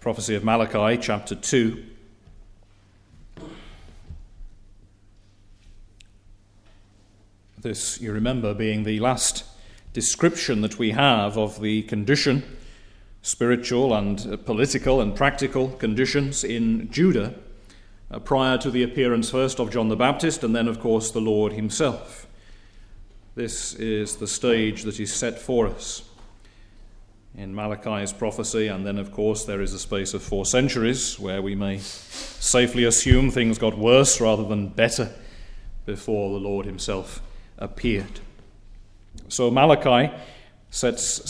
Prophecy of Malachi, chapter 2. This, you remember, being the last description that we have of the condition, spiritual and political and practical conditions in Judah prior to the appearance first of John the Baptist and then, of course, the Lord himself. This is the stage that is set for us in Malachi's prophecy, and then, of course, there is a space of 4 centuries where we may safely assume things got worse rather than better before the Lord himself appeared. So Malachi stands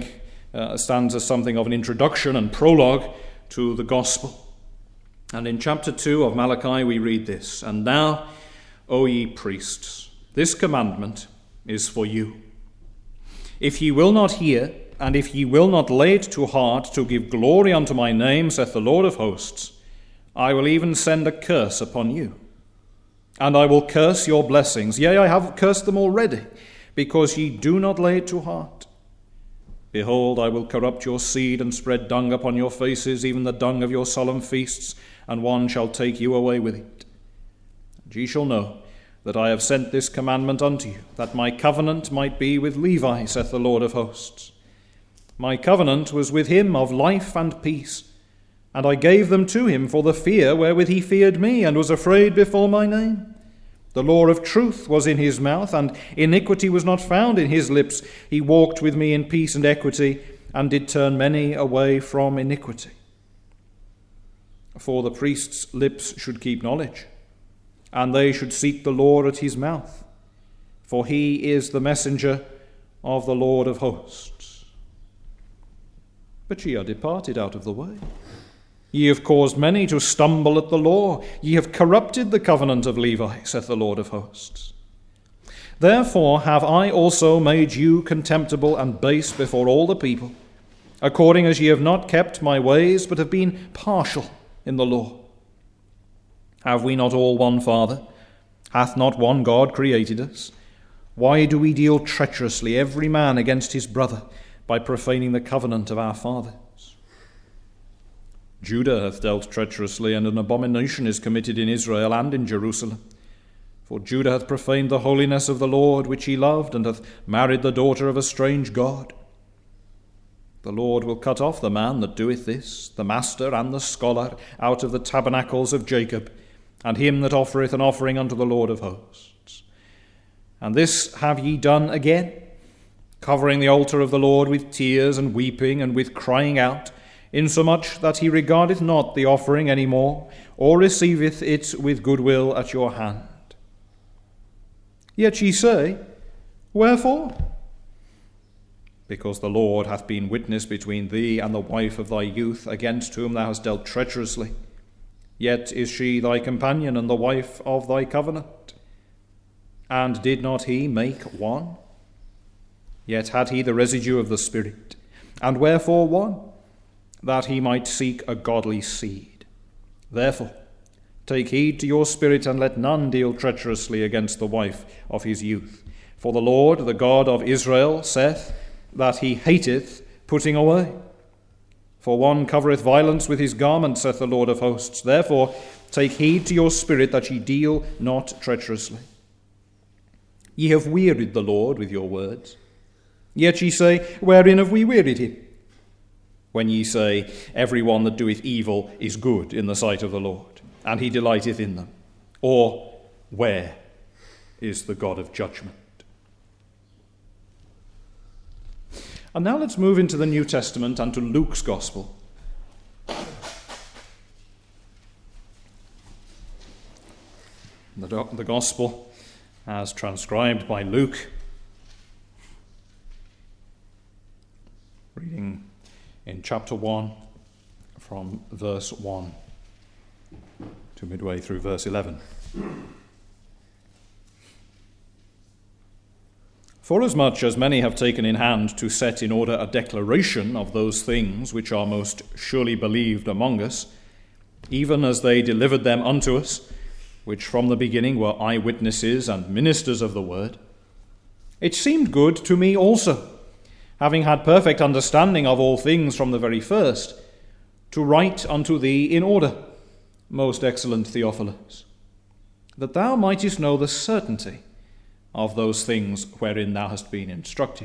as something of an introduction and prologue to the gospel. And in chapter 2 of Malachi we read this: "And now, O ye priests, this commandment is for you. If ye will not hear, and if ye will not lay it to heart to give glory unto my name, saith the Lord of hosts, I will even send a curse upon you. And I will curse your blessings. Yea, I have cursed them already, because ye do not lay it to heart. Behold, I will corrupt your seed and spread dung upon your faces, even the dung of your solemn feasts, and one shall take you away with it. And ye shall know that I have sent this commandment unto you, that my covenant might be with Levi, saith the Lord of hosts. My covenant was with him of life and peace, and I gave them to him for the fear wherewith he feared me, and was afraid before my name. The law of truth was in his mouth, and iniquity was not found in his lips. He walked with me in peace and equity, and did turn many away from iniquity. For the priest's lips should keep knowledge, and they should seek the Lord at his mouth, for he is the messenger of the Lord of hosts. But ye are departed out of the way. Ye have caused many to stumble at the law. Ye have corrupted the covenant of Levi, saith the Lord of hosts. Therefore have I also made you contemptible and base before all the people, according as ye have not kept my ways, but have been partial in the law. Have we not all one Father? Hath not one God created us? Why do we deal treacherously, every man against his brother, by profaning the covenant of our fathers? Judah hath dealt treacherously, and an abomination is committed in Israel and in Jerusalem. For Judah hath profaned the holiness of the Lord, which he loved, and hath married the daughter of a strange god. The Lord will cut off the man that doeth this, the master and the scholar, out of the tabernacles of Jacob, and him that offereth an offering unto the Lord of hosts. And this have ye done again, covering the altar of the Lord with tears and weeping and with crying out, insomuch that he regardeth not the offering any more, or receiveth it with goodwill at your hand. Yet ye say, Wherefore? Because the Lord hath been witness between thee and the wife of thy youth, against whom thou hast dealt treacherously. Yet is she thy companion and the wife of thy covenant. And did not he make one? Yet had he the residue of the Spirit. And wherefore one? That he might seek a godly seed. Therefore, take heed to your spirit, and let none deal treacherously against the wife of his youth. For the Lord, the God of Israel, saith that he hateth putting away. For one covereth violence with his garment, saith the Lord of hosts. Therefore, take heed to your spirit, that ye deal not treacherously. Ye have wearied the Lord with your words. Yet ye say, Wherein have we wearied him? When ye say, Every one that doeth evil is good in the sight of the Lord, and he delighteth in them. Or, where is the God of judgment? And now let's move into the New Testament and to Luke's Gospel. The Gospel, as transcribed by Luke, reading in chapter 1 from verse 1 to midway through verse 11. Forasmuch as many have taken in hand to set in order a declaration of those things which are most surely believed among us, even as they delivered them unto us, which from the beginning were eyewitnesses and ministers of the word, it seemed good to me also, having had perfect understanding of all things from the very first, to write unto thee in order, most excellent Theophilus, that thou mightest know the certainty of those things wherein thou hast been instructed.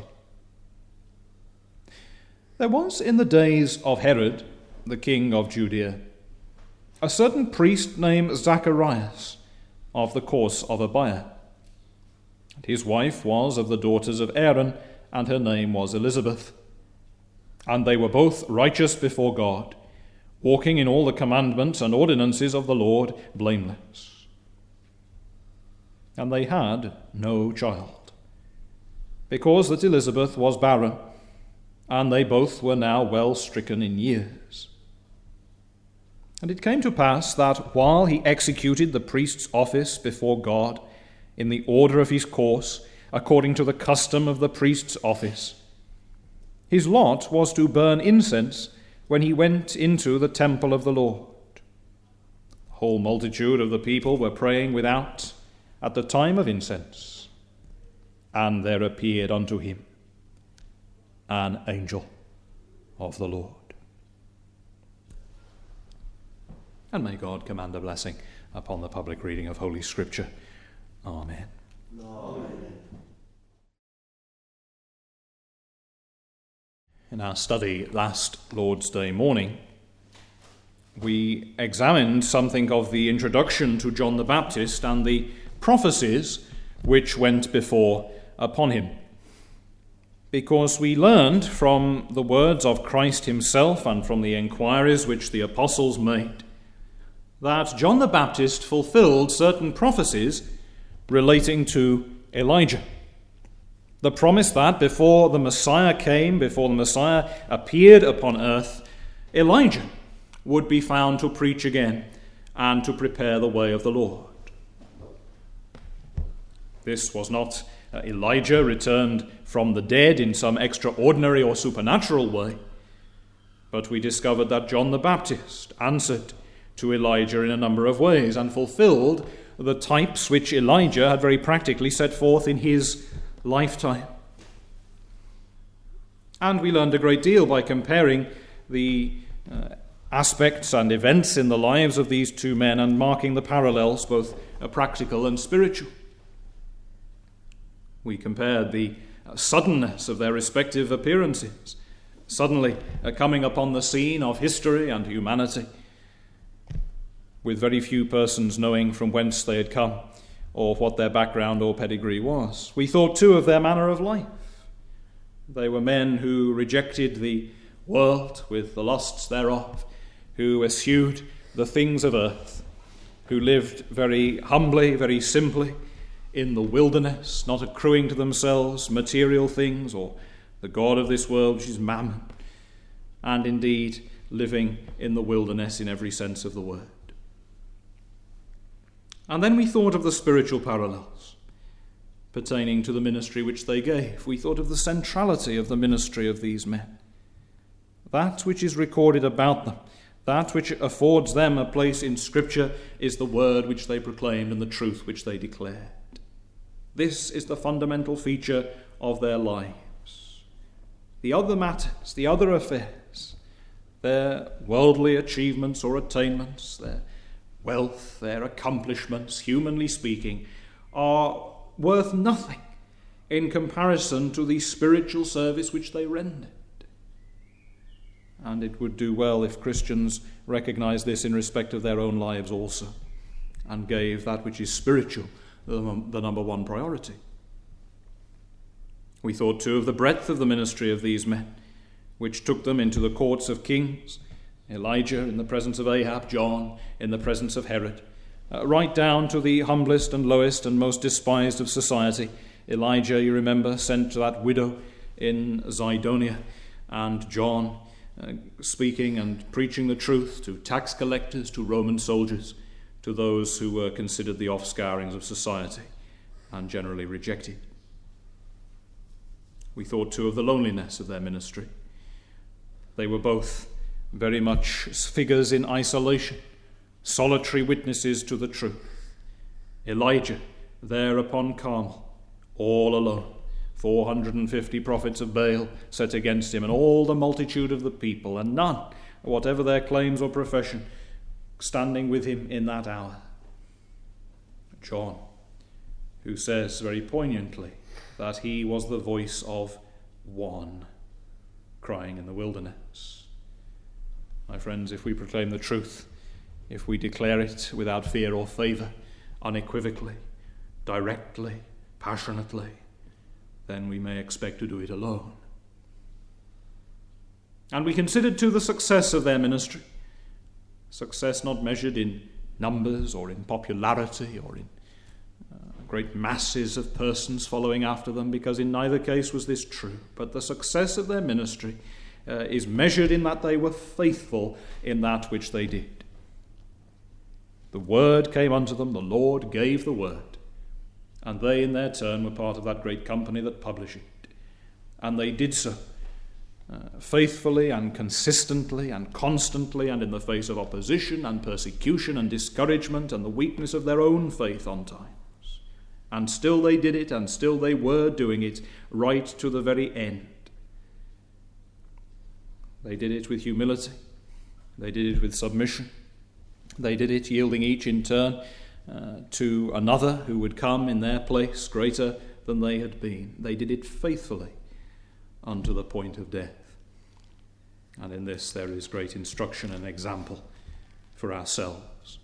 There was in the days of Herod, the king of Judea, a certain priest named Zacharias of the course of Abiah. And his wife was of the daughters of Aaron, and her name was Elizabeth. And they were both righteous before God, walking in all the commandments and ordinances of the Lord blameless. And they had no child, because that Elizabeth was barren, and they both were now well stricken in years. And it came to pass that while he executed the priest's office before God in the order of his course, according to the custom of the priest's office, his lot was to burn incense when he went into the temple of the Lord. The whole multitude of the people were praying without at the time of incense, and there appeared unto him an angel of the Lord. And may God command a blessing upon the public reading of Holy Scripture. Amen. Amen. In our study last Lord's Day morning, we examined something of the introduction to John the Baptist and the prophecies which went before upon him. Because we learned from the words of Christ himself and from the enquiries which the apostles made that John the Baptist fulfilled certain prophecies relating to Elijah. The promise that before the Messiah came, before the Messiah appeared upon earth, Elijah would be found to preach again and to prepare the way of the Lord. This was not Elijah returned from the dead in some extraordinary or supernatural way, but we discovered that John the Baptist answered to Elijah in a number of ways and fulfilled the types which Elijah had very practically set forth in his lifetime. And we learned a great deal by comparing the aspects and events in the lives of these two men and marking the parallels, both practical and spiritual. We compared the suddenness of their respective appearances, suddenly coming upon the scene of history and humanity, with very few persons knowing from whence they had come or what their background or pedigree was. We thought too of their manner of life. They were men who rejected the world with the lusts thereof, who eschewed the things of earth, who lived very humbly, very simply in the wilderness, not accruing to themselves material things or the god of this world, which is Mammon, and indeed living in the wilderness in every sense of the word. And then we thought of the spiritual parallels pertaining to the ministry which they gave. We thought of the centrality of the ministry of these men. That which is recorded about them, that which affords them a place in Scripture, is the word which they proclaimed and the truth which they declared. This is the fundamental feature of their lives. The other matters, the other affairs, their worldly achievements or attainments, their wealth, their accomplishments, humanly speaking, are worth nothing in comparison to the spiritual service which they rendered. And it would do well if Christians recognized this in respect of their own lives also, and gave that which is spiritual the number one priority. We thought too of the breadth of the ministry of these men, which took them into the courts of kings, Elijah in the presence of Ahab, John in the presence of Herod, right down to the humblest and lowest and most despised of society. Elijah, you remember, sent to that widow in Zidonia, and John speaking and preaching the truth to tax collectors, to Roman soldiers, to those who were considered the offscourings of society and generally rejected. We thought too of the loneliness of their ministry. They were both very much figures in isolation, solitary witnesses to the truth. Elijah, there upon Carmel, all alone, 450 prophets of Baal set against him, and all the multitude of the people, and none whatever their claims or profession, standing with him in that hour. John, who says very poignantly that he was the voice of one crying in the wilderness. My friends, if we proclaim the truth, if we declare it without fear or favour, unequivocally, directly, passionately, then we may expect to do it alone. And we considered too the success of their ministry. Success not measured in numbers or in popularity or in great masses of persons following after them, because in neither case was this true. But the success of their ministry is measured in that they were faithful in that which they did. The word came unto them, the Lord gave the word, and they in their turn were part of that great company that published it. And they did so faithfully and consistently and constantly, and in the face of opposition and persecution and discouragement and the weakness of their own faith on times. And still they did it, and still they were doing it right to the very end. They did it with humility. They did it with submission. They did it yielding each in turn to another who would come in their place greater than they had been. They did it faithfully unto the point of death. And in this there is great instruction and example for ourselves.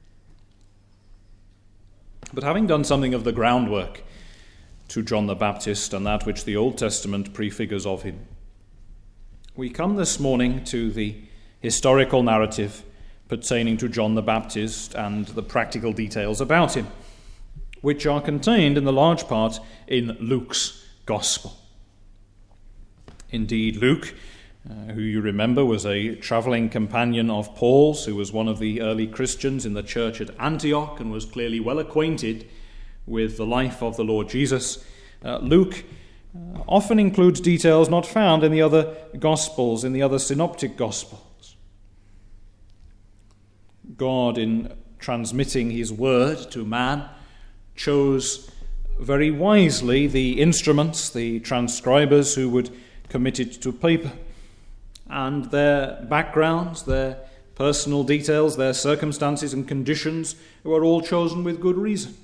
But having done something of the groundwork to John the Baptist and that which the Old Testament prefigures of him, we come this morning to the historical narrative pertaining to John the Baptist and the practical details about him, which are contained in the large part in Luke's Gospel. Indeed, Luke, who you remember was a travelling companion of Paul's, who was one of the early Christians in the church at Antioch and was clearly well acquainted with the life of the Lord Jesus, Luke often includes details not found in the other Gospels, in the other synoptic Gospels. God, in transmitting his word to man, chose very wisely the instruments, the transcribers who would commit it to paper, and their backgrounds, their personal details, their circumstances and conditions were all chosen with good reason.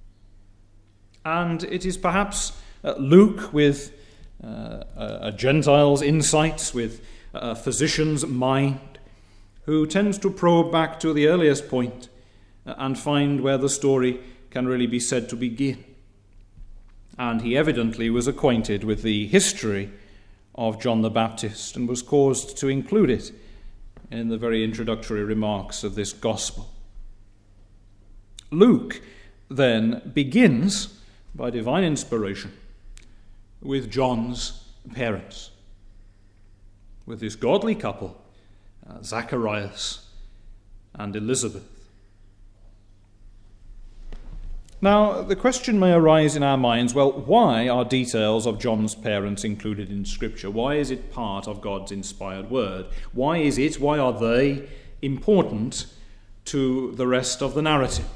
And it is perhaps Luke, with a Gentile's insights, with a physician's mind, who tends to probe back to the earliest point and find where the story can really be said to begin. And he evidently was acquainted with the history of John the Baptist and was caused to include it in the very introductory remarks of this gospel. Luke then begins, by divine inspiration, with John's parents, with this godly couple, Zacharias and Elizabeth. Now, the question may arise in our minds, well, why are details of John's parents included in Scripture? Why is it part of God's inspired word? Why are they important to the rest of the narrative?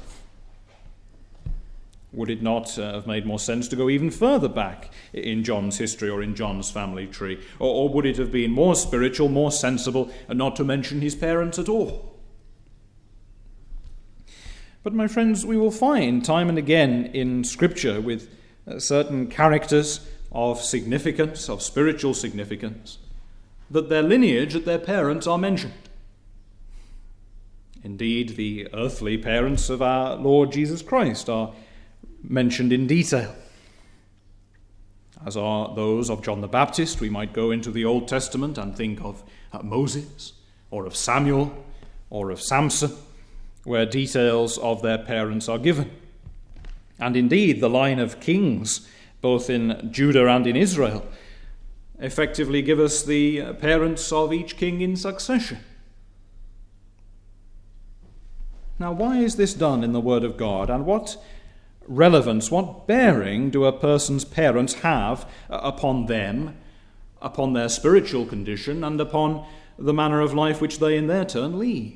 Would it not have made more sense to go even further back in John's history or in John's family tree? Or would it have been more spiritual, more sensible, and not to mention his parents at all? But, my friends, we will find time and again in Scripture with certain characters of significance, of spiritual significance, that their lineage, that their parents are mentioned. Indeed, the earthly parents of our Lord Jesus Christ are mentioned in detail, as are those of John the Baptist. We might go into the Old Testament and think of Moses, or of Samuel, or of Samson, where details of their parents are given. And indeed, the line of kings, both in Judah and in Israel, effectively give us the parents of each king in succession. Now, why is this done in the Word of God, and what relevance, what bearing do a person's parents have upon them, upon their spiritual condition, and upon the manner of life which they in their turn lead?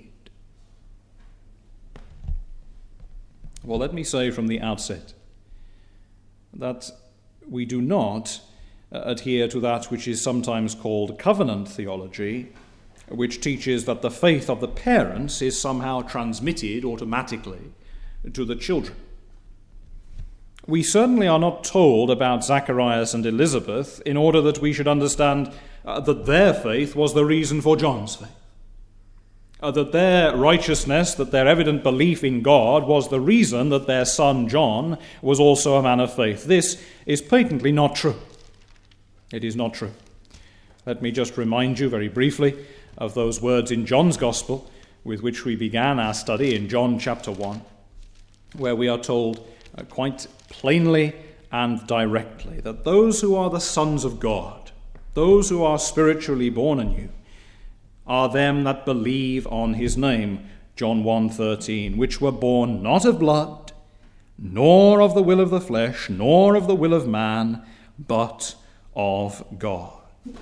Well, let me say from the outset that we do not adhere to that which is sometimes called covenant theology, which teaches that the faith of the parents is somehow transmitted automatically to the children. We certainly are not told about Zacharias and Elizabeth in order that we should understand that their faith was the reason for John's faith. That their righteousness, that their evident belief in God was the reason that their son John was also a man of faith. This is patently not true. It is not true. Let me just remind you very briefly of those words in John's Gospel with which we began our study in John chapter 1, where we are told quite plainly and directly that those who are the sons of God, those who are spiritually born anew, are them that believe on his name, John 1:13, which were born not of blood, nor of the will of the flesh, nor of the will of man, but of God.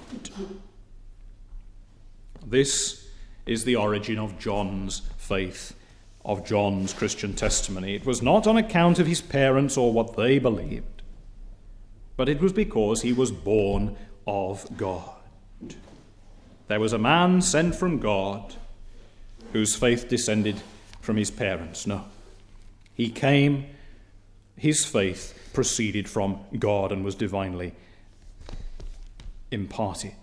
This is the origin of John's faith, of John's Christian testimony. It was not on account of his parents or what they believed, but it was because he was born of God. There was a man sent from God whose faith descended from his parents. No, he came, his faith proceeded from God and was divinely imparted.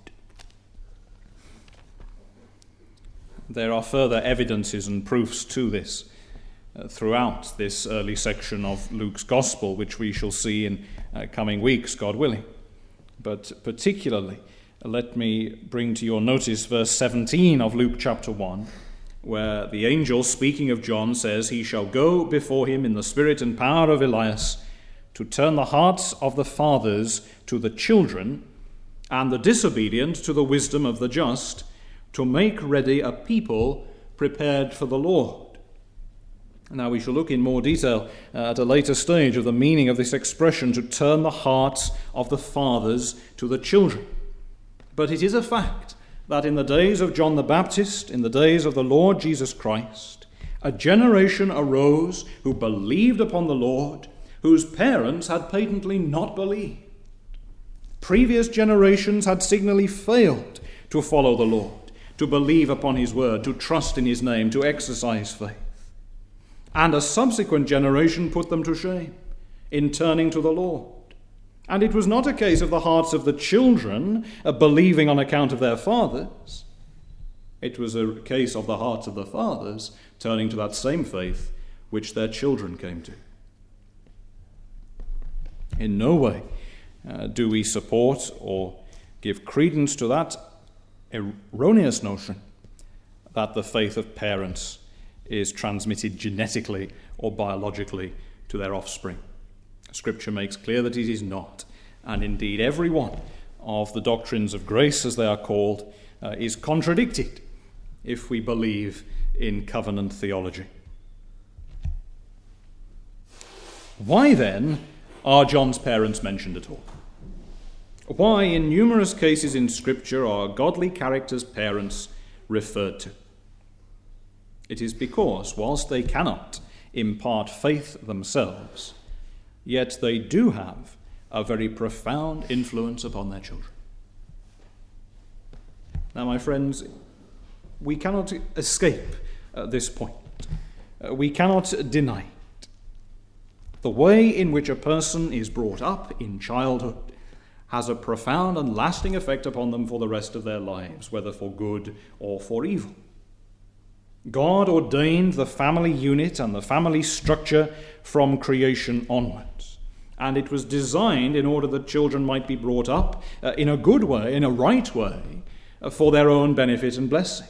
There are further evidences and proofs to this throughout this early section of Luke's Gospel, which we shall see in coming weeks, God willing. But particularly, let me bring to your notice verse 17 of Luke chapter 1, where the angel, speaking of John, says, "He shall go before him in the spirit and power of Elias, to turn the hearts of the fathers to the children, and the disobedient to the wisdom of the just, to make ready a people prepared for the Lord." Now we shall look in more detail at a later stage of the meaning of this expression, to turn the hearts of the fathers to the children. But it is a fact that in the days of John the Baptist, in the days of the Lord Jesus Christ, a generation arose who believed upon the Lord, whose parents had patently not believed. Previous generations had signally failed to follow the Lord, to believe upon his word, to trust in his name, to exercise faith. And a subsequent generation put them to shame in turning to the Lord. And it was not a case of the hearts of the children believing on account of their fathers. It was a case of the hearts of the fathers turning to that same faith which their children came to. In no way do we support or give credence to that erroneous notion that the faith of parents is transmitted genetically or biologically to their offspring. Scripture makes clear that it is not, and indeed every one of the doctrines of grace, as they are called, is contradicted if we believe in covenant theology. Why then are John's parents mentioned at all? Why, in numerous cases in Scripture, are godly characters' parents referred to? It is because, whilst they cannot impart faith themselves, yet they do have a very profound influence upon their children. Now, my friends, we cannot escape this point. We cannot deny it. The way in which a person is brought up in childhood has a profound and lasting effect upon them for the rest of their lives, whether for good or for evil. God ordained the family unit and the family structure from creation onwards. And it was designed in order that children might be brought up in a good way, in a right way, for their own benefit and blessing.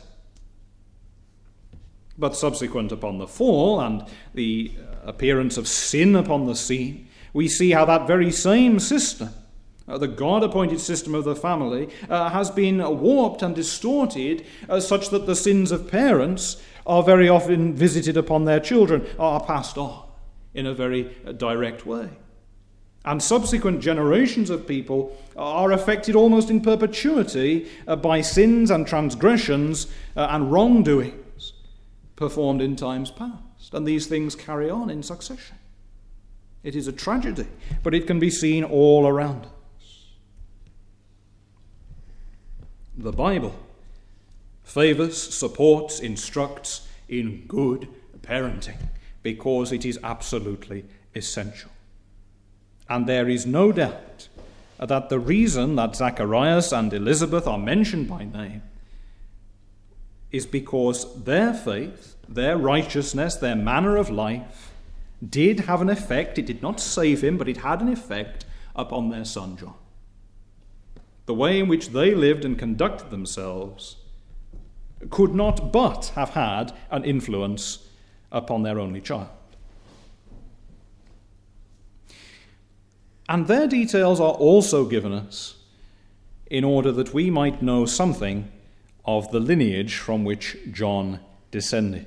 But subsequent upon the fall and the appearance of sin upon the scene, we see how that very same system, the God-appointed system of the family, has been warped and distorted such that the sins of parents are very often visited upon their children, are passed on in a very direct way. And subsequent generations of people are affected almost in perpetuity by sins and transgressions and wrongdoings performed in times past. And these things carry on in succession. It is a tragedy, but it can be seen all around us. The Bible favors, supports, instructs in good parenting, because it is absolutely essential. And there is no doubt that the reason that Zacharias and Elizabeth are mentioned by name is because their faith, their righteousness, their manner of life did have an effect. It did not save him, but it had an effect upon their son John. The way in which they lived and conducted themselves could not but have had an influence upon their only child. And their details are also given us in order that we might know something of the lineage from which John descended.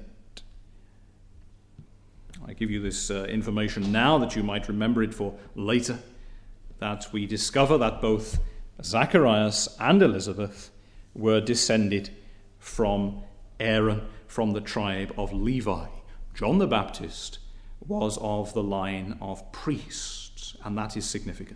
I give you this information now that you might remember it for later, that we discover that both Zacharias and Elizabeth were descended from Aaron, from the tribe of Levi. John the Baptist was of the line of priests, and that is significant.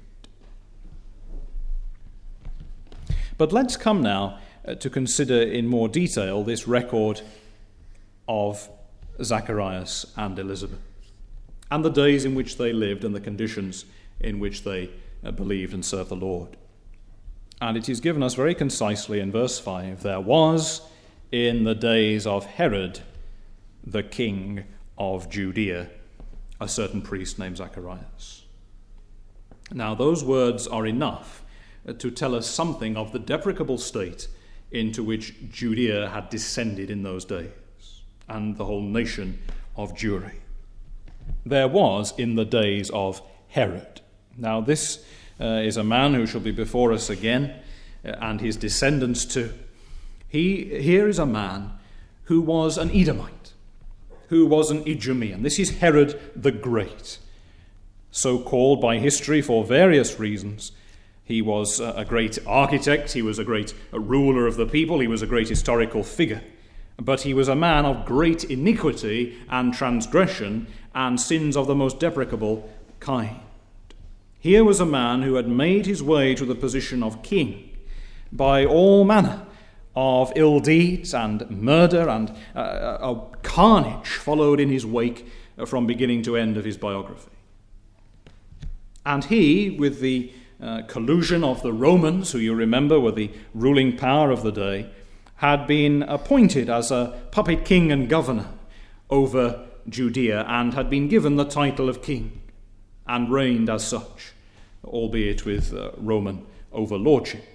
But let's come now to consider in more detail this record of Zacharias and Elizabeth, and the days in which they lived and the conditions in which they believed and served the Lord. And it is given us very concisely in verse 5, there was in the days of Herod, the king of Judea, a certain priest named Zacharias. Now, those words are enough to tell us something of the deprecable state into which Judea had descended in those days, and the whole nation of Jewry. There was in the days of Herod. Now, this is a man who shall be before us again, and his descendants too. Here is a man who was an Edomite, who was an Idumean. This is Herod the Great, so called by history for various reasons. He was a great architect, he was a great ruler of the people, he was a great historical figure. But he was a man of great iniquity and transgression and sins of the most deprecable kind. Here was a man who had made his way to the position of king by all manner of ill deeds and murder, and a carnage followed in his wake from beginning to end of his biography. And he, with the collusion of the Romans, who you remember were the ruling power of the day, had been appointed as a puppet king and governor over Judea, and had been given the title of king and reigned as such, albeit with Roman overlordship.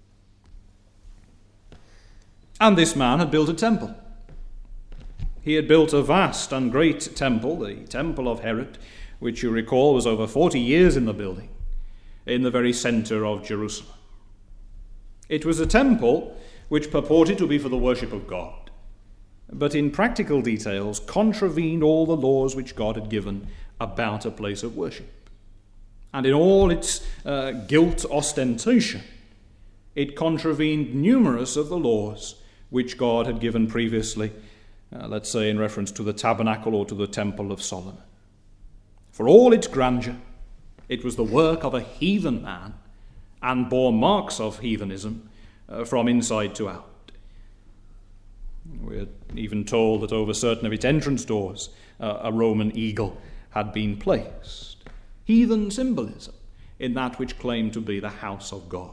And this man had built a temple. He had built a vast and great temple, the temple of Herod, which you recall was over 40 years in the building, in the very center of Jerusalem. It was a temple which purported to be for the worship of God, but in practical details contravened all the laws which God had given about a place of worship. And in all its gilt ostentation, it contravened numerous of the laws which God had given previously, let's say in reference to the tabernacle or to the temple of Solomon. For all its grandeur, it was the work of a heathen man and bore marks of heathenism from inside to out. We're even told that over certain of its entrance doors a Roman eagle had been placed. Heathen symbolism in that which claimed to be the house of God.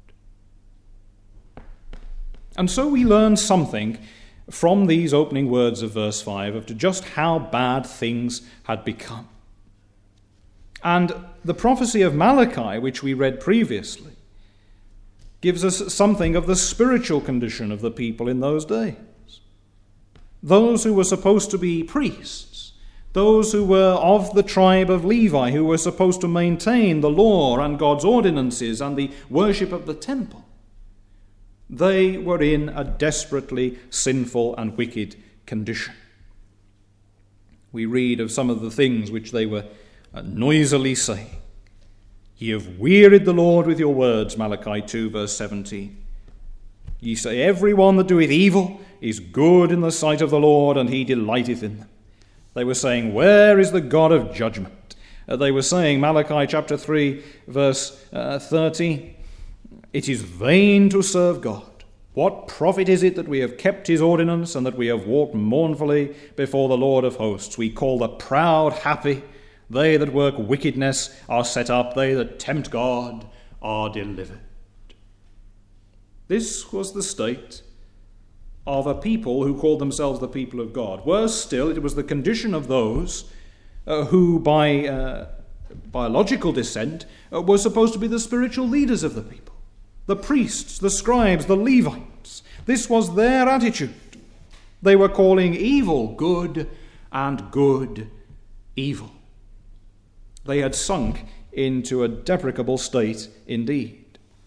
And so we learn something from these opening words of verse 5 of just how bad things had become. And the prophecy of Malachi, which we read previously, gives us something of the spiritual condition of the people in those days. Those who were supposed to be priests, those who were of the tribe of Levi, who were supposed to maintain the law and God's ordinances and the worship of the temple, they were in a desperately sinful and wicked condition. We read of some of the things which they were noisily saying. Ye have wearied the Lord with your words, Malachi 2, verse 17. Ye say, every one that doeth evil is good in the sight of the Lord, and he delighteth in them. They were saying, where is the God of judgment? They were saying, Malachi chapter 3, verse 30, it is vain to serve God. What profit is it that we have kept his ordinance and that we have walked mournfully before the Lord of hosts? We call the proud happy. They that work wickedness are set up. They that tempt God are delivered. This was the state of a people who called themselves the people of God. Worse still, it was the condition of those who, by biological descent, were supposed to be the spiritual leaders of the people. The priests, the scribes, the Levites. This was their attitude. They were calling evil good and good evil. They had sunk into a deprecable state indeed.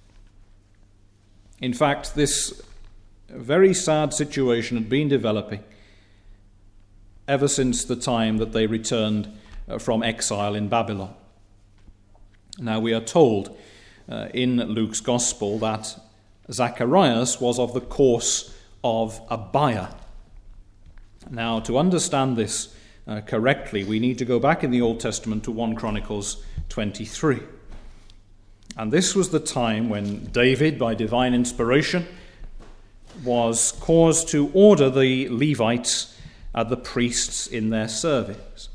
In fact, this very sad situation had been developing ever since the time that they returned from exile in Babylon. Now we are told in Luke's Gospel that Zacharias was of the course of Abiah. Now, to understand this correctly, we need to go back in the Old Testament to 1 Chronicles 23. And this was the time when David, by divine inspiration, was caused to order the Levites and the priests in their service.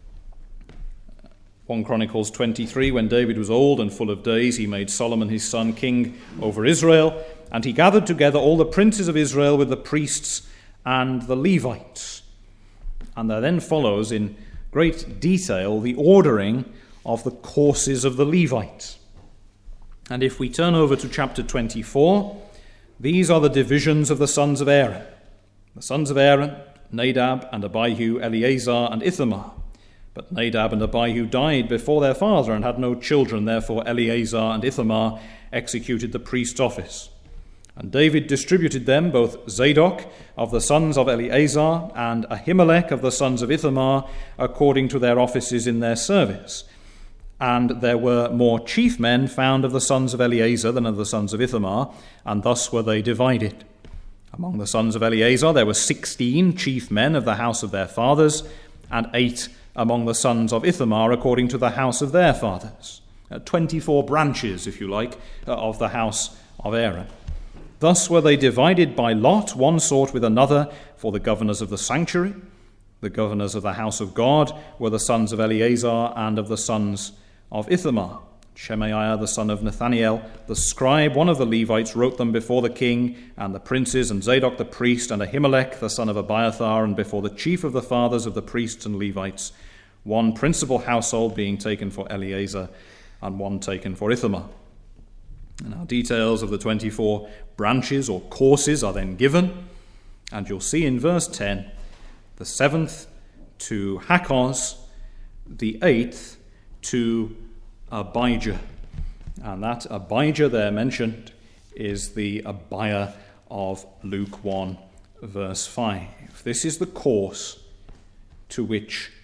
1 Chronicles 23, when David was old and full of days, he made Solomon his son king over Israel, and he gathered together all the princes of Israel with the priests and the Levites. And there then follows in great detail the ordering of the courses of the Levites. And if we turn over to chapter 24, these are the divisions of the sons of Aaron. The sons of Aaron, Nadab and Abihu, Eleazar and Ithamar. But Nadab and Abihu died before their father and had no children. Therefore Eleazar and Ithamar executed the priest's office. And David distributed them, both Zadok of the sons of Eleazar and Ahimelech of the sons of Ithamar, according to their offices in their service. And there were more chief men found of the sons of Eleazar than of the sons of Ithamar, and thus were they divided. Among the sons of Eleazar there were 16 chief men of the house of their fathers, and 8 among the sons of Ithamar according to the house of their fathers. 24 branches, if you like, of the house of Aaron. Thus were they divided by lot, one sort with another, for the governors of the sanctuary. The governors of the house of God were the sons of Eleazar and of the sons of Ithamar. Shemaiah the son of Nathaniel, the scribe, one of the Levites, wrote them before the king and the princes, and Zadok the priest, and Ahimelech the son of Abiathar, and before the chief of the fathers of the priests and Levites, one principal household being taken for Eleazar, and one taken for Ithamar. And now details of the 24 branches or courses are then given, and you'll see in verse 10, the 7th to Hakkoz, the 8th to Abijah. And that Abijah there mentioned is the Abiah of Luke 1, verse 5. This is the course to which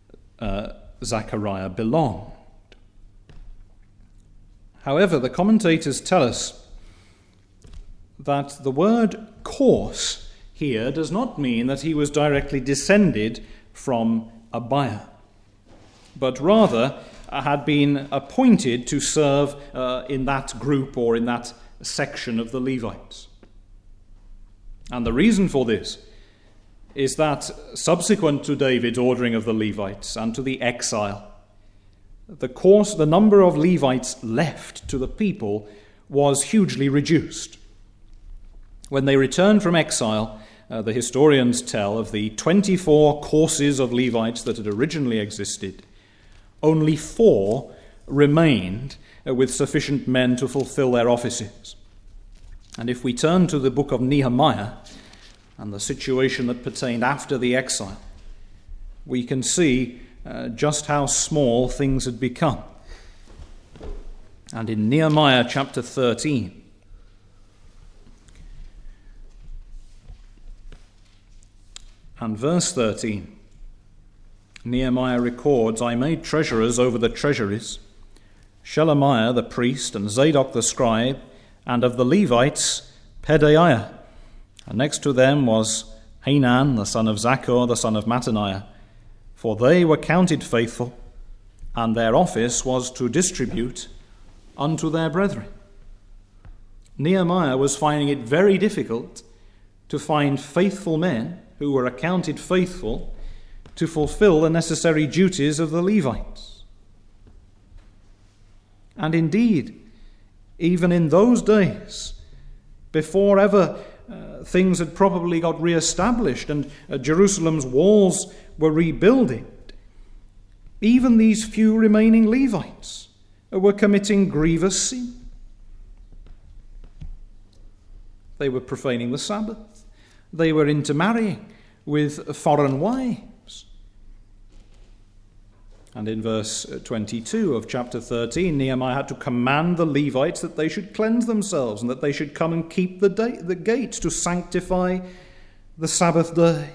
Zechariah belonged. However, the commentators tell us that the word course here does not mean that he was directly descended from Abiah, but rather had been appointed to serve in that group or in that section of the Levites. And the reason for this is that subsequent to David's ordering of the Levites and to the exile, the number of Levites left to the people was hugely reduced. When they returned from exile, the historians tell of the 24 courses of Levites that had originally existed, only 4 remained with sufficient men to fulfill their offices. And if we turn to the book of Nehemiah and the situation that pertained after the exile, we can see just how small things had become. And in Nehemiah chapter 13, and verse 13, Nehemiah records, I made treasurers over the treasuries, Shelemiah the priest, and Zadok the scribe, and of the Levites, Pedaiah. And next to them was Hanan, the son of Zaccur, the son of Mattaniah, for they were counted faithful, and their office was to distribute unto their brethren. Nehemiah was finding it very difficult to find faithful men who were accounted faithful to fulfill the necessary duties of the Levites. And indeed, even in those days, before ever things had probably got re-established and Jerusalem's walls were rebuilding, even these few remaining Levites were committing grievous sin. They were profaning the Sabbath. They were intermarrying with foreign wives. And in verse 22 of chapter 13, Nehemiah had to command the Levites that they should cleanse themselves and that they should come and keep the gates to sanctify the Sabbath day.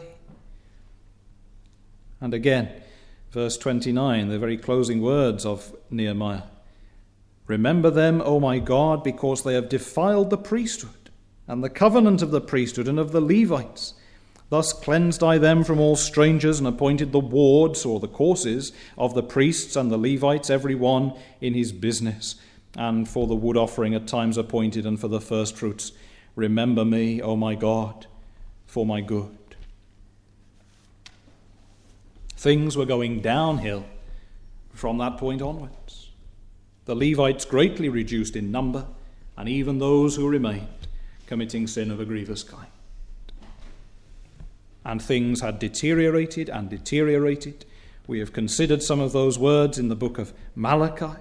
And again, verse 29, the very closing words of Nehemiah. Remember them, O my God, because they have defiled the priesthood and the covenant of the priesthood and of the Levites. Thus cleansed I them from all strangers and appointed the wards or the courses of the priests and the Levites, every one in his business, and for the wood offering at times appointed and for the first fruits. Remember me, O my God, for my good. Things were going downhill from that point onwards. The Levites greatly reduced in number, and even those who remained committing sin of a grievous kind. And things had deteriorated and deteriorated. We have considered some of those words in the book of Malachi.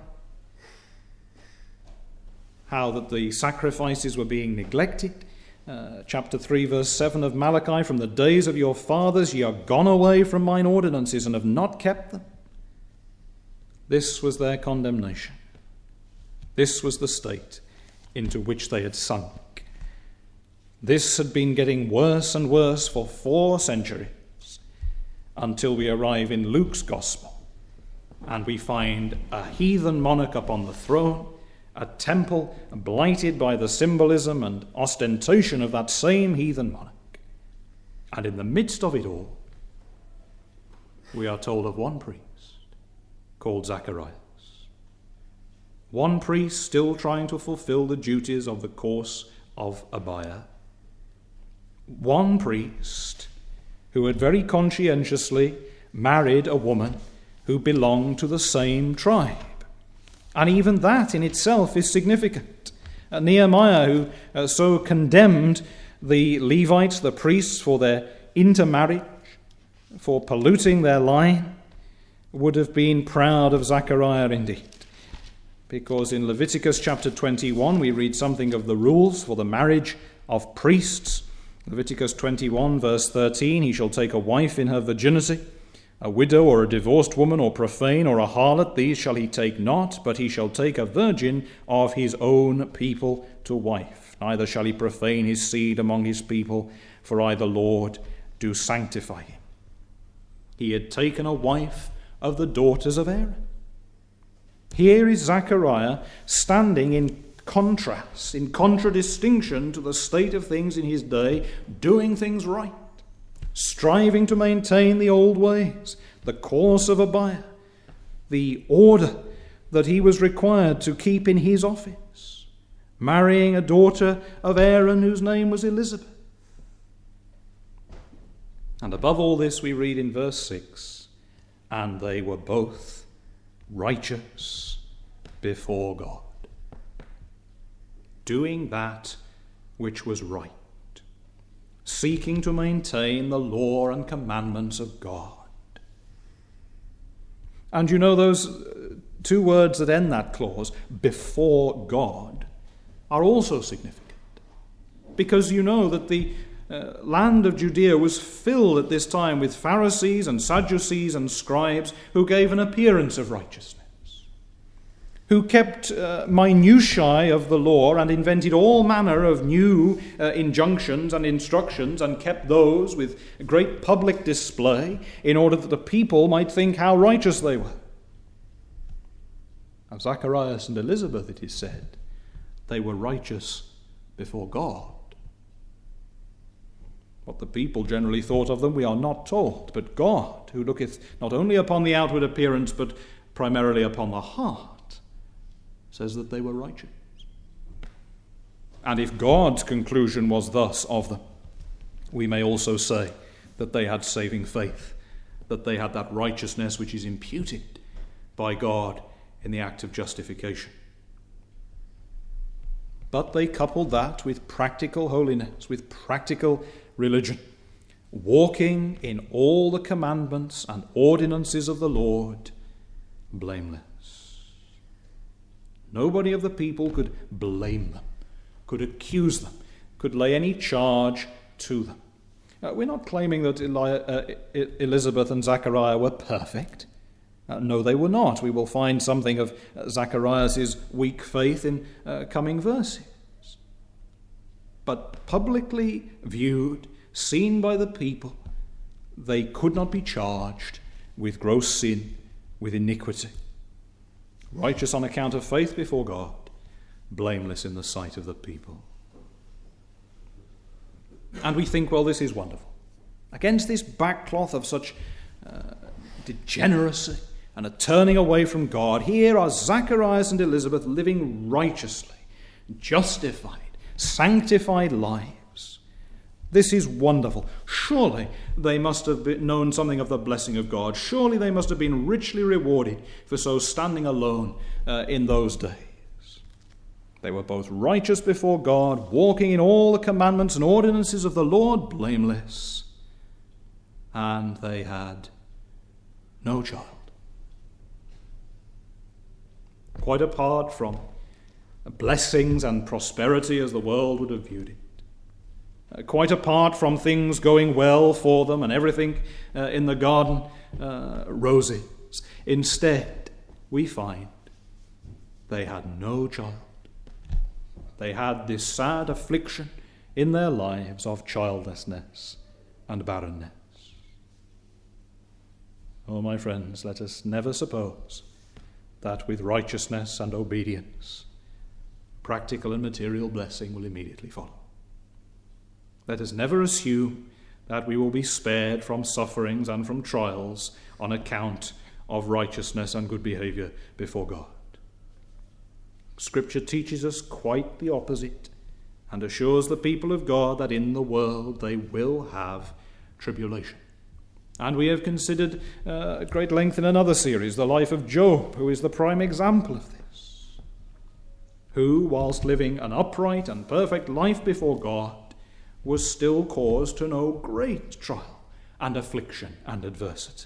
How that the sacrifices were being neglected. Chapter 3, verse 7 of Malachi, from the days of your fathers ye are gone away from mine ordinances and have not kept them. This was their condemnation. This was the state into which they had sunk. This had been getting worse and worse for 4 centuries until we arrive in Luke's Gospel and we find a heathen monarch upon the throne, a temple blighted by the symbolism and ostentation of that same heathen monarch. And in the midst of it all, we are told of one priest called Zacharias. One priest still trying to fulfill the duties of the course of Abiah. One priest who had very conscientiously married a woman who belonged to the same tribe. And even that in itself is significant. Nehemiah, who so condemned the Levites, the priests, for their intermarriage, for polluting their line, would have been proud of Zechariah indeed. Because in Leviticus chapter 21 we read something of the rules for the marriage of priests. Leviticus 21 verse 13, he shall take a wife in her virginity, a widow or a divorced woman or profane or a harlot, these shall he take not, but he shall take a virgin of his own people to wife. Neither shall he profane his seed among his people, for I the Lord do sanctify him. He had taken a wife of the daughters of Aaron. Here is Zechariah standing in contrast, in contradistinction to the state of things in his day, doing things right, striving to maintain the old ways, the course of Abiah, the order that he was required to keep in his office, marrying a daughter of Aaron whose name was Elizabeth. And above all this we read in verse 6, and they were both righteous before God, doing that which was right, seeking to maintain the law and commandments of God. And you know those 2 words that end that clause, before God, are also significant. Because you know that the land of Judea was filled at this time with Pharisees and Sadducees and scribes who gave an appearance of righteousness, who kept minutiae of the law and invented all manner of new injunctions and instructions and kept those with great public display in order that the people might think how righteous they were. Of Zacharias and Elizabeth it is said, they were righteous before God. What the people generally thought of them we are not told, but God, who looketh not only upon the outward appearance but primarily upon the heart, says that they were righteous. And if God's conclusion was thus of them, we may also say that they had saving faith, that they had that righteousness which is imputed by God in the act of justification. But they coupled that with practical holiness, with practical religion, walking in all the commandments and ordinances of the Lord blameless. Nobody of the people could blame them, could accuse them, could lay any charge to them. We're not claiming that Elizabeth and Zachariah were perfect. No, they were not. We will find something of Zacharias' weak faith in coming verses. But publicly viewed, seen by the people, they could not be charged with gross sin, with iniquity. Righteous on account of faith before God, blameless in the sight of the people. And we think, well, this is wonderful. Against this backcloth of such degeneracy and a turning away from God, here are Zacharias and Elizabeth living righteously, justified, sanctified lives. This is wonderful. Surely they must have known something of the blessing of God. Surely they must have been richly rewarded for so standing alone in those days. They were both righteous before God, walking in all the commandments and ordinances of the Lord blameless. And they had no child. Quite apart from blessings and prosperity as the world would have viewed it. Quite apart from things going well for them and everything in the garden roses. Instead, we find they had no child. They had this sad affliction in their lives of childlessness and barrenness. Oh, my friends, let us never suppose that with righteousness and obedience, practical and material blessing will immediately follow. Let us never assume that we will be spared from sufferings and from trials on account of righteousness and good behavior before God. Scripture teaches us quite the opposite and assures the people of God that in the world they will have tribulation. And we have considered at great length in another series the life of Job, who is the prime example of this, who, whilst living an upright and perfect life before God, was still caused to know great trial and affliction and adversity.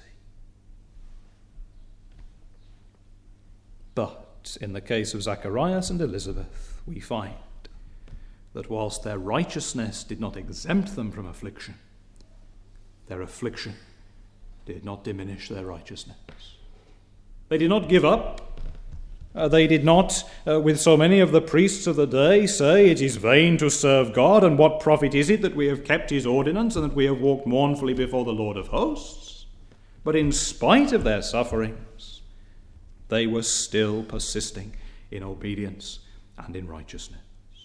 But in the case of Zacharias and Elizabeth, we find that whilst their righteousness did not exempt them from affliction, their affliction did not diminish their righteousness. They did not give up. They did not, with so many of the priests of the day, say, "It is vain to serve God, and what profit is it that we have kept his ordinance and that we have walked mournfully before the Lord of hosts?" But in spite of their sufferings, they were still persisting in obedience and in righteousness.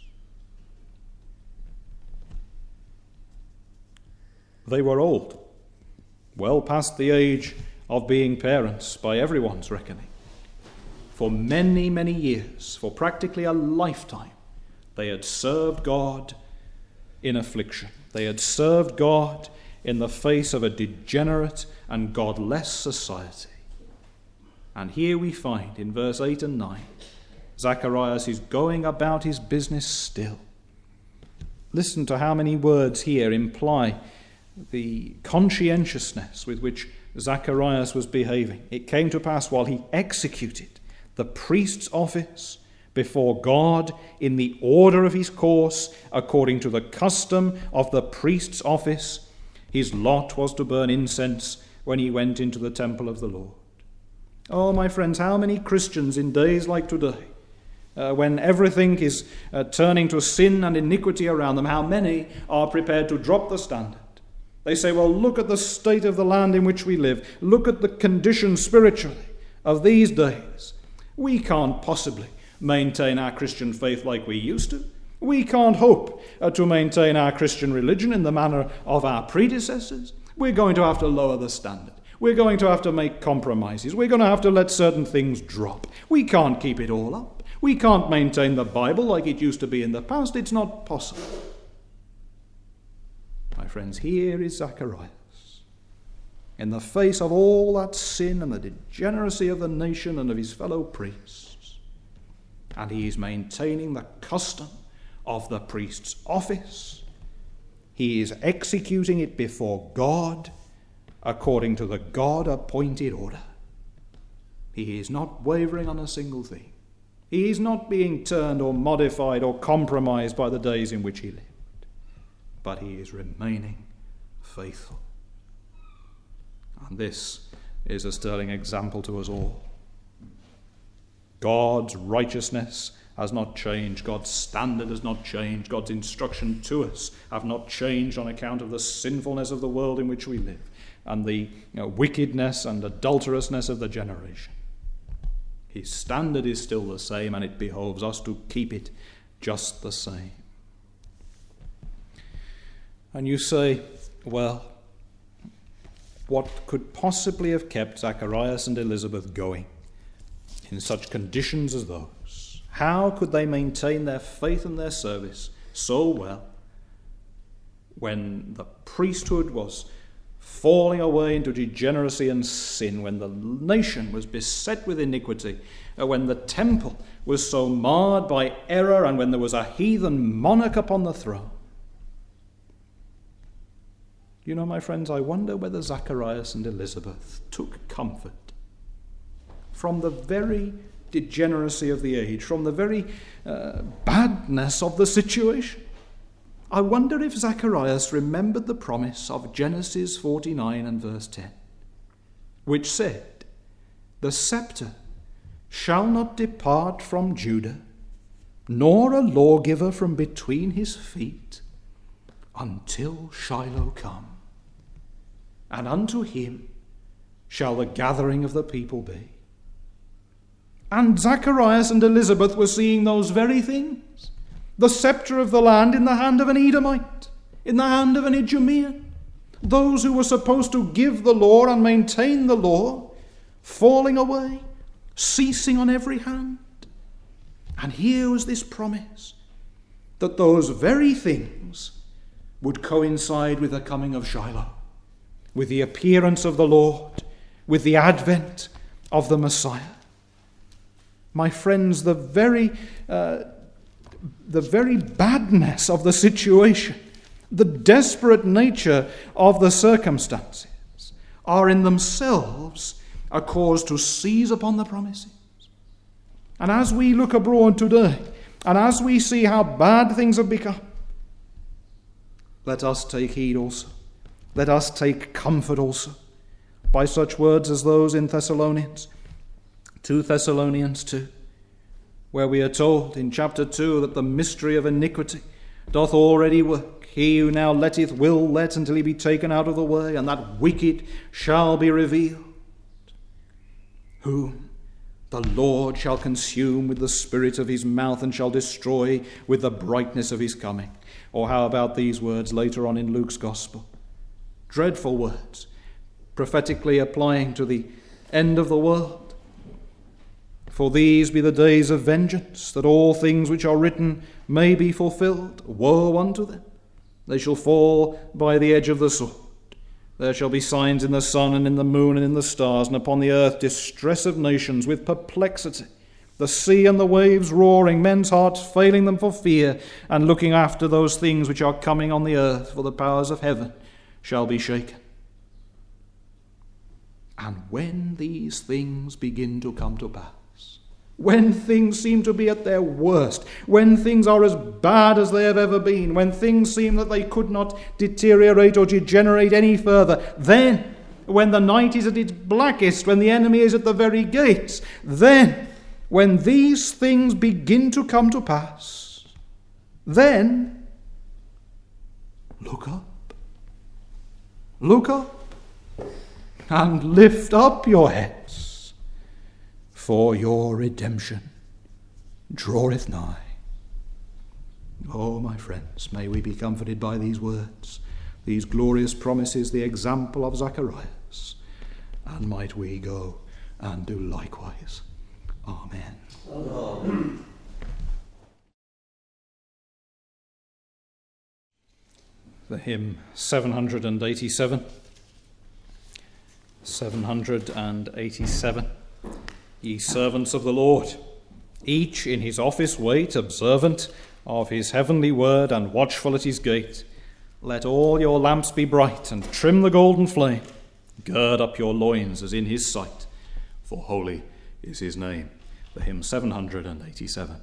They were old, well past the age of being parents by everyone's reckoning. For many, many years, for practically a lifetime, they had served God in affliction. They had served God in the face of a degenerate and godless society. And here we find in verse 8 and 9, Zacharias is going about his business still. Listen to how many words here imply the conscientiousness with which Zacharias was behaving. It came to pass while he executed the priest's office before God in the order of his course, according to the custom of the priest's office, his lot was to burn incense when he went into the temple of the Lord. Oh, my friends, how many Christians in days like today, when everything is turning to sin and iniquity around them, how many are prepared to drop the standard? They say, well, look at the state of the land in which we live. Look at the condition spiritually of these days. We can't possibly maintain our Christian faith like we used to. We can't hope to maintain our Christian religion in the manner of our predecessors. We're going to have to lower the standard. We're going to have to make compromises. We're going to have to let certain things drop. We can't keep it all up. We can't maintain the Bible like it used to be in the past. It's not possible. My friends, here is Zacharias. In the face of all that sin and the degeneracy of the nation and of his fellow priests. And he is maintaining the custom of the priest's office. He is executing it before God according to the God-appointed order. He is not wavering on a single thing. He is not being turned or modified or compromised by the days in which he lived. But he is remaining faithful. And this is a sterling example to us all. God's righteousness has not changed. God's standard has not changed. God's instruction to us have not changed on account of the sinfulness of the world in which we live and the wickedness and adulterousness of the generation. His standard is still the same, and it behoves us to keep it just the same. And you say, well, what could possibly have kept Zacharias and Elizabeth going in such conditions as those? How could they maintain their faith and their service so well when the priesthood was falling away into degeneracy and sin, when the nation was beset with iniquity, when the temple was so marred by error, and when there was a heathen monarch upon the throne? You know, my friends, I wonder whether Zacharias and Elizabeth took comfort from the very degeneracy of the age, from the very badness of the situation. I wonder if Zacharias remembered the promise of Genesis 49 and verse 10, which said, "The scepter shall not depart from Judah, nor a lawgiver from between his feet, until Shiloh come. And unto him shall the gathering of the people be." And Zacharias and Elizabeth were seeing those very things. The scepter of the land in the hand of an Edomite, in the hand of an Idumean. Those who were supposed to give the law and maintain the law, falling away, ceasing on every hand. And here was this promise that those very things would coincide with the coming of Shiloh, with the appearance of the Lord, with the advent of the Messiah. My friends, the very badness of the situation, the desperate nature of the circumstances, are in themselves a cause to seize upon the promises. And as we look abroad today, and as we see how bad things have become, let us take heed also. Let us take comfort also by such words as those in Thessalonians, 2 Thessalonians 2, where we are told in chapter 2 that the mystery of iniquity doth already work. He who now letteth will let until he be taken out of the way, and that wicked shall be revealed, whom the Lord shall consume with the spirit of his mouth and shall destroy with the brightness of his coming. Or how about these words later on in Luke's Gospel? Dreadful words, prophetically applying to the end of the world. "For these be the days of vengeance, that all things which are written may be fulfilled. Woe unto them! They shall fall by the edge of the sword. There shall be signs in the sun and in the moon and in the stars, and upon the earth distress of nations with perplexity, the sea and the waves roaring, men's hearts failing them for fear, and looking after those things which are coming on the earth, for the powers of heaven shall be shaken." And when these things begin to come to pass, when things seem to be at their worst, when things are as bad as they have ever been, when things seem that they could not deteriorate or degenerate any further, then, when the night is at its blackest, when the enemy is at the very gates, then, when these things begin to come to pass, then look up. Look up and lift up your heads, for your redemption draweth nigh. Oh, my friends, may we be comforted by these words, these glorious promises, the example of Zacharias, and might we go and do likewise. Amen. Amen. the hymn 787. 787. Ye servants of the Lord, each in his office wait, observant of his heavenly word and watchful at his gate. Let all your lamps be bright and trim the golden flame. Gird up your loins as in his sight, for holy is his name. The hymn 787.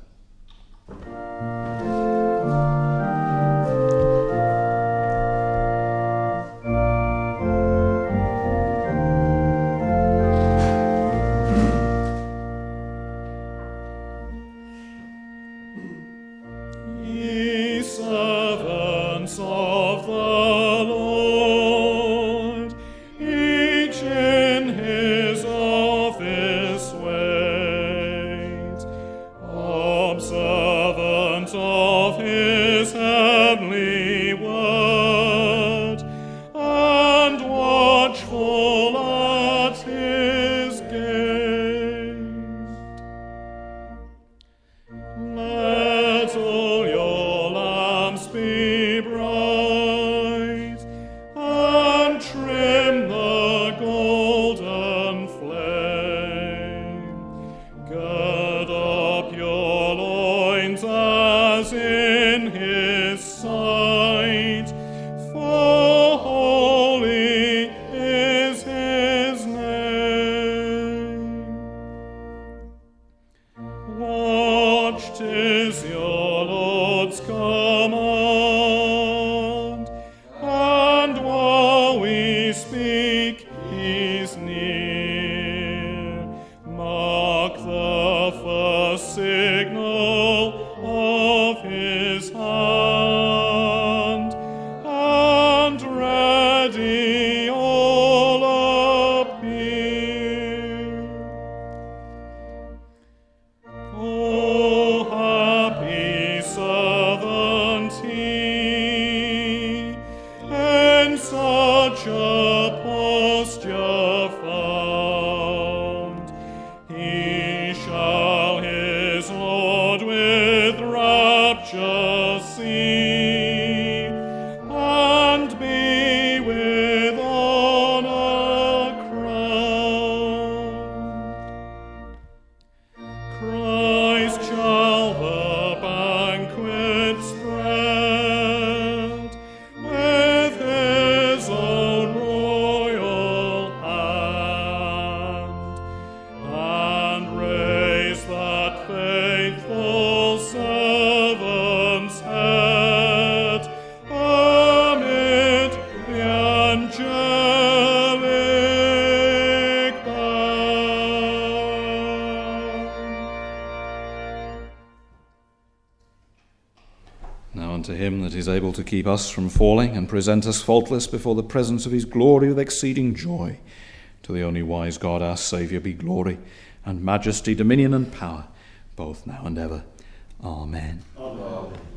Able to keep us from falling and present us faultless before the presence of his glory with exceeding joy. To the only wise God, our Saviour, be glory and majesty, dominion and power, both now and ever. Amen. Amen.